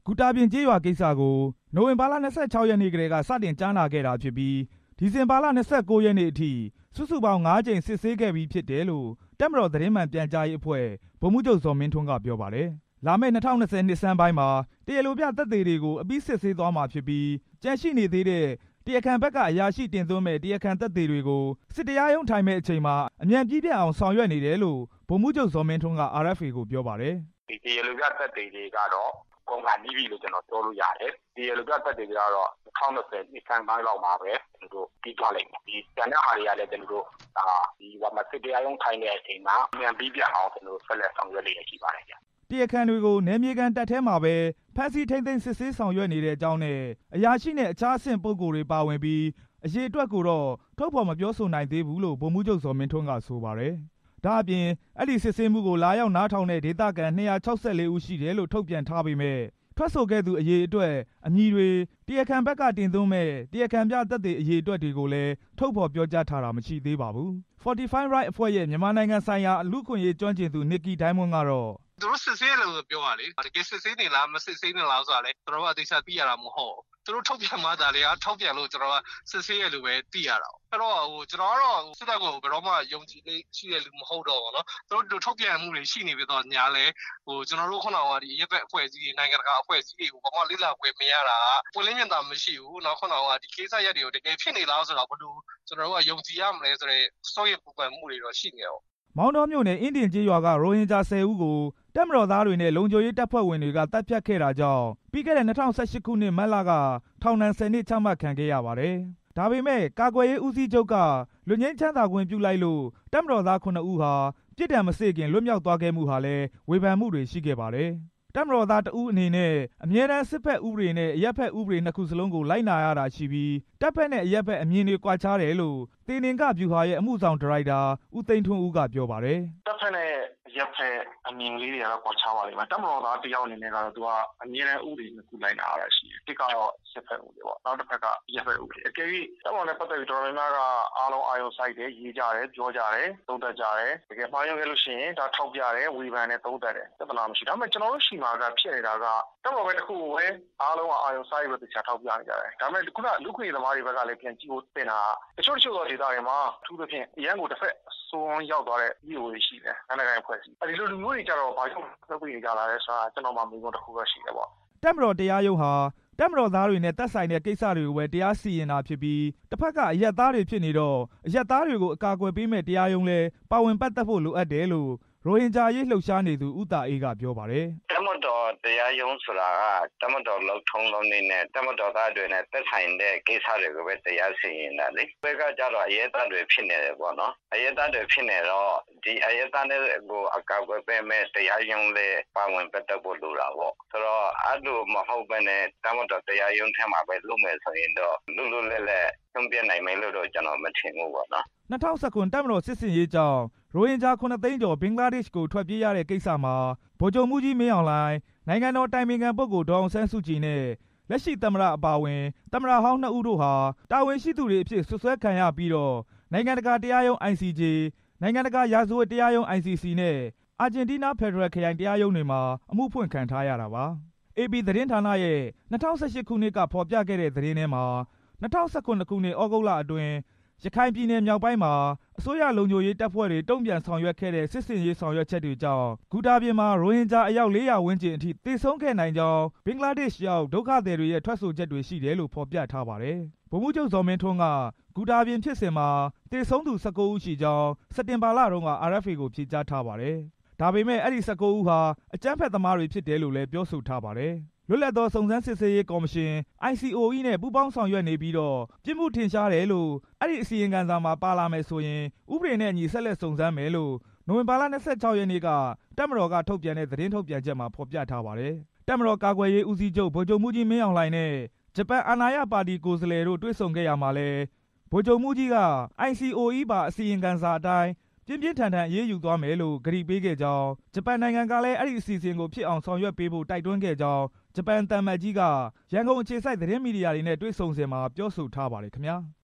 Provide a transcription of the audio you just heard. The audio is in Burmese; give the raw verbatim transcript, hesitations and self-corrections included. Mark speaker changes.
Speaker 1: ဂူတာပြင်ကျေးရွာကိစ္စကိုနိုဝင်ဘာလ၂၆ရက်နေ့ကတည်းကစတင်ကြားနာခဲ့တာဖြစ်ပြီးဒီဇင်ဘာလ၂၉ရက်နေ့အထိစုစုပေါင်း၅ကြိမ်စစ်ဆေးခဲ့ပြီးဖြစ်တယ်လို့တပ်မတော်သတင်းမှန်ပြန်ကြားရေးအဖွဲ့ဗိုလ်မှူးချုပ်ဇော်မင်းထွန်းကပြောပါတယ်။လာမယ့်၂၀၂၀နှစ်ဆန်းပိုင်းမှာတရားလိုပြသက်သေတွေကိုအပြီးစစ်ဆေးသွားမှာဖြစ်ပြီးကြန့်ရှိနေသေးတဲ့တရားခံဘက်ကအရာရှိတင်သွင်းမဲ့တရားခံသက်သေတွေကိုစစ်တရားရုံးထိုင်မဲ့အချိန်မှာအမြန်ပြည့်ပြတ်အောင်ဆောင်ရွက်နေတယ်လို့ဗိုလ်မှူးချုပ်ဇော်မင်းထွန်းက အာ အက်ဖ် အေ ကိုပြောပါတယ်
Speaker 2: ။ဒီတရားလိုပြသက်သေတွေကတော့ကုန်ကနီးပြီလို့ကျွန်တော်ပြောလို့ရတယ်။တရားလိုပြသက်သေတွေကတော့၂၀၂၀နှစ်ဆန်းပိုင်းလောက်မှာပဲကျွန်တော်တို့ပြီးသွားလိမ့်မယ်။ဒီကျန်တဲ့ဟာတွေကလည်းကျွန်တော်တို့ဒါဒီဝါမစစ်တရားရုံးထိုင်တဲ့အချိန်မှာအမြန်ပြည့်ပြတ်အောင်ကျွန်တော်တို့ဆက်လက်ဆောင်ရွက်နေရရှိပါတယ်ဗျ
Speaker 1: ။တရားခံတွေကိုနယ်မြေကန်တပ်ထဲမှာပဲဖမ်းဆီးထိန်းသိမ်းစစ်ဆေးဆောင်ရွက်နေတဲ့အကြောင်းနဲ့အရာရှိနဲ့အခြားအဆင့်ပုဂ္ဂိုလ်တွေပါဝင်ပြီးအရေးအတွက်ကိုတော့ထုတ်ဖော်မပြောဆိုနိုင်သေးဘူးလို့ဗိုလ်မှူးချုပ်ဇော်မင်းထွန်းကဆိုပါတယ်။ဒါအပြင်အဲ့ဒီစစ်ဆေးမှုကိုလာရောက်နားထောင်တဲ့ဒေသခံ၂၆၄ဦးရှိတယ်လို့ထုတ်ပြန်ထားပေမဲ့ထွက်ဆိုခဲ့သူအရေးအတွက်အမည်တွေတရားခံဘက်ကတင်သွင်းမဲ့တရားခံပြသက်သေအရေးအတွက်တွေကိုလည်းထုတ်ဖော်ပြောကြားထားတာမရှိသေးပါဘူး။ Fortify Right အဖွဲ့ရဲ့မြန်မာနိုင်ငံဆိုင်ရာလူ့ခွင့်ရေးကျွမ်းကျင်သူနစ်ကီဒိုင်းမွန်းကတော့
Speaker 3: သူတို့စစ်ဆေးလို့ပြောပါလေတကယ်စစ်ဆေးနေလားမစစ်ဆေးနေလားဆိုတာလေကျွန်တော်တို့အသေးစိတ်သိရတာမဟုတ်သူတို့ထုတ်ပြန်မှသာလေထုတ်ပြန်လို့ကျွန်တော်ကစစ်ဆေးရလို့ပဲသိရတာအဲ့တော့ဟိုကျွန်တော်ကတော့စစ်တပ်ကိုဘယ်တော့မှယုံကြည်လေးရှိရလို့မဟုတ်တော့ဘူးเนาะသူတို့ထုတ်ပြန်မှုတွေရှိနေပြီတော့ညာလဲဟိုကျွန်တော်တို့ခုနကဒီရပ်ဘက်အဖွဲ့အစည်းတွေနိုင်ငံတကာအဖွဲ့အစည်းတွေကိုဘာမှလိလာပွဲမရတာပွင့်လင်းမြင်သာမရှိဘူးเนาะခုနကဒီကိစ္စရက်တွေကိုတကယ်ဖြစ်နေလားဆိုတော့ဘယ်လိုကျွန်တော်တို့ကယုံကြည်ရမလဲဆိုတဲ့စိုးရိမ်ပူပန်မှုတွေတော့ရှိနေရော
Speaker 1: မောင်တော်မြို့နယ်အင်းတင်ကျေးရွာကရိုဟင်ဂျာ၁၀ဦးကိုတပ်မတော်သားတွေနဲ့လုံခြုံရေးတပ်ဖွဲ့ဝင်တွေကတပ်ဖြတ်ခဲ့တာကြောင့်ပြီးခဲ့တဲ့၂၀၁၈ခုနှစ်မတ်လကထောင်ဒဏ်၁၀နှစ်ချမှတ်ခံခဲ့ရပါတယ်။ဒါပေမဲ့ကာကွယ်ရေးဦးစီးချုပ်ကလွတ်ငြိမ်းချမ်းသာခွင့်ပြုလိုက်လို့တပ်မတော်သားခုနှစ်ဦးဟာပြစ်ဒဏ်မစေ့ခင်လွတ်မြောက်သွားခဲ့မှုဟာလည်းဝေဖန်မှုတွေရှိခဲ့ပါတယ်။တပ်မတော်သားတဦးအနေနဲ့အမြဲတမ်းစစ်ဖက်ဥပဒေနဲ့အရက်ဖက်ဥပဒေနှစ်ခုစလုံးကိုလိုက်နာရတာရှိပြီးတပ်ဖက်နဲ့အရက်ဖက်အမြင်တွေကွာခြားတယ်လို့သေနင်္ဂဗျူဟာရဲ့အမှုဆောင်ဒါရိုက်တာဦးသိန်းထွန်းဦးကပြောပါတယ်
Speaker 2: ။တပ်ဖက်နဲ့ရက်ဖက်အမြင်လေးတွေကတော့ကွာခြားပါလိမ့်မယ်။တပ်မတော်သားတယောက်အနေနဲ့ကတော့သူကအမြဲတမ်းဥပဒေနှစ်ခုလိုက်နာရတာရှိတယ်။တစ်ကတော့စစ်ဖက်ဥပဒေပေါ့။နောက်တစ်ဖက်ကရက်ဖက်ဥပဒေ။အကယ်၍တပ်မတော်နဲ့ပတ်သက်ပြီးတော်တော်များများကအားလုံးအာရုံစိုက်တယ်ရေးကြတယ်ပြောကြတယ်သုံးသပ်ကြတယ်။တကယ်မှားယွင်းခဲ့လို့ရှိရင်ဒါထောက်ပြတယ်ဝေဖန်တယ်သုံးသပ်တယ်ပြဿနာမရှိ။ဒါပေမဲ့ကျွန်တော်တို့ရှိမှာကဖြစ်နေတာကတပ်မတော်ပဲတစ်ခုကိုပဲအားလုံးအာရုံစိုက်ပြီးတရားထောက်ပြနေကြတယ်။ဒါပေမဲ့ခုနလူခွေသမားတွေဘက်ကလည်းပြန်ကြည့်ဖို့တင်တာတချို့တချို့သောဒေသတွေမှာအထူးသဖြင့်အရန်ကိုတစ်ဖက်ဆုံးရောက်သွားတဲ့ပြည်သူတွေရှိတယ်။နိုင်ငံအဖွဲ့အစည်းအဲဒီလိုလူမျိုးတွေကြတော့ဘာကြောင့်သက်သေကြလာလဲဆိုတာကျွန်တော်မှမေးခွန်းတစ်ခုပဲရှိတယ်ပေါ့
Speaker 1: တပ်မတော်တရားရုံးဟာတပ်မတော်သားတွေနဲ့တပ်ဆိုင်တဲ့ကိစ္စတွေကိုပဲတရားစီရင်တာဖြစ်ပြီးတစ်ဖက်ကအရက်သားတွေဖြစ်နေတော့အရက်သားတွေကိုအကာအကွယ်ပေးမဲ့တရားရုံးလဲပါဝင်ပတ်သက်ဖို့လိုအပ်တယ်လို့ရိုဟင်ဂျာရေးလှုပ်ရှားနေသူဦးတာအေးကပြောပါတယ်
Speaker 4: ။တပ်မတော်တရားရုံးဆိုတာကတပ်မတော်လုံထုံးလုံးနဲ့တပ်မတော်သားတွေနဲ့သက်ဆိုင်တဲ့ကိစ္စတွေကိုပဲတရားစီရင်တာလေ။ဘက်ကကြတော့အရဲသားတွေဖြစ်နေတယ်ပေါ့နော်။အရဲသားတွေဖြစ်နေတော့ဒီအရဲသားတွေကိုအကာအကွယ်ပေးမဲ့တရားရုံးလေးပါဝင်ပတ်သက်ဖို့လိုတာပေါ့။ဆိုတော့အဲ့လိုမဟုတ်ဘဲနဲ့တပ်မတော်တရားရုံးထဲမှာပဲလုပ်မယ်ဆိုရင်တော့လူလူလဲလဲသုံးပြနိုင်မယ်လို့တော့ကျွန်တော်မထင်ဘူးပေါ့နော်
Speaker 1: ။၂၀၁၉တပ်မတော်စစ်စင်ရေးကြောင့်ရိုဟင်ဂျာခုနှစ်သိန်းကျော်ဘင်္ဂလားဒေ့ရှ်ကိုထွက်ပြေးရတဲ့ကိစ္စမှာဗိုလ်ချုပ်မှူးကြီးမင်းအောင်လှိုင်နိုင်ငံတော်တိုင်ပင်ခံပုဂ္ဂိုလ်ဒေါ်အောင်ဆန်းစုကြည်နဲ့လက်ရှိသမ္မတအပါအဝင်သမ္မတဟောင်းနှစ်ဦးတို့ဟာတာဝန်ရှိသူတွေအဖြစ်ဆွဆွဲခံရပြီးတော့နိုင်ငံတကာတရားရုံး အိုင် စီ ဂျေ နိုင်ငံတကာရာဇဝတ်တရားရုံး အိုင် စီ စီ နဲ့အာဂျင်တီးနားဖက်ဒရယ်ခရိုင်တရားရုံးတွေမှာအမှုဖွင့်ခံထားရတာပါ။ အေ ပီ သတင်းဌာနရဲ့၂၀၁၈ခုနှစ်ကဖော်ပြခဲ့တဲ့သတင်းထဲမှာ၂၀၁၇ခုနှစ်ဩဂုတ်လအတွင်းရခိုင်ပြည်နယ်မြောက်ပိုင်းမှာအစိုးရလုံခြုံရေးတပ်ဖွဲ့တွေတုံ့ပြန်ဆောင်ရွက်ခဲ့တဲ့စစ်ဆင်ရေးဆောင်ရွက်ချက်တွေကြောင့်ဂူတာပြင်မှာရိုဟင်ဂျာအယောက်၄ရာဝန်းကျင်အထိသေဆုံးခဲ့နိုင်ကြောင်းဘင်္ဂလားဒေ့ရှ်ရောက်ဒုက္ခသည်တွေရဲ့ထွက်ဆိုချက်တွေရှိတယ်လို့ဖော်ပြထားပါတယ်။ဗိုလ်မှူးချုပ်ဇော်မင်းထွန်းကဂူတာပြင်ဖြစ်စဉ်မှာသေဆုံးသူ၁၉ဦးရှိကြောင်းစက်တင်ဘာလတုန်းက အာ အက်ဖ် အေ ကိုဖြေကြားထားပါတယ်။ဒါပေမဲ့အဲ့ဒီ၁၉ဦးဟာအကြမ်းဖက်သမားတွေဖြစ်တယ်လို့လည်းပြောဆိုထားပါတယ်။လွတ်လပ်သောစုံစမ်းစစ်ဆေးရေးကော်မရှင် အိုင် စီ အို အီး နဲ့ပူးပေါင်းဆောင်ရွက်နေပြီးတော့ပြစ်မှုထင်ရှားတယ်လို့အဲ့ဒီအစီရင်ခံစာမှာပါလာမယ်ဆိုရင်ဥပဒေနဲ့အညီဆက်လက်စုံစမ်းမယ်လို့နိုဝင်ဘာလ၂၆ရက်နေ့ကတပ်မတော်ကထုတ်ပြန်တဲ့သတင်းထုတ်ပြန်ချက်မှာဖော်ပြထားပါတယ်။တပ်မတော်ကာကွယ်ရေးဦးစီးချုပ်ဗိုလ်ချုပ်မှူးကြီးမင်းအောင်လှိုင်နဲ့ဂျပန်အာဏာရပါတီကိုယ်စားလှယ်တို့တွေ့ဆုံခဲ့ရမှာလဲဗိုလ်ချုပ်မှူးကြီးက အိုင် စီ အို အီး ပါအစီရင်ခံစာအတိုင်းပြင်းပြင်းထန်ထန်အရေးယူသွားမယ်လို့ကြေညာပေးခဲ့ကြောင်းဂျပန်နိုင်ငံကလည်းအဲ့ဒီအစီအစဉ်ကိုဖြစ်အောင်ဆောင်ရွက်ပေးဖို့တိုက်တွန်းခဲ့ကြောင်းဂျပန်သံအမတ်ကြီးကရန်ကုန်အခြေစိုက်သတင်းမီဒီယာတွေနဲ့တွေ့ဆုံစဉ်မှာပြောဆိုထားပါတယ်ခင်ဗျာ။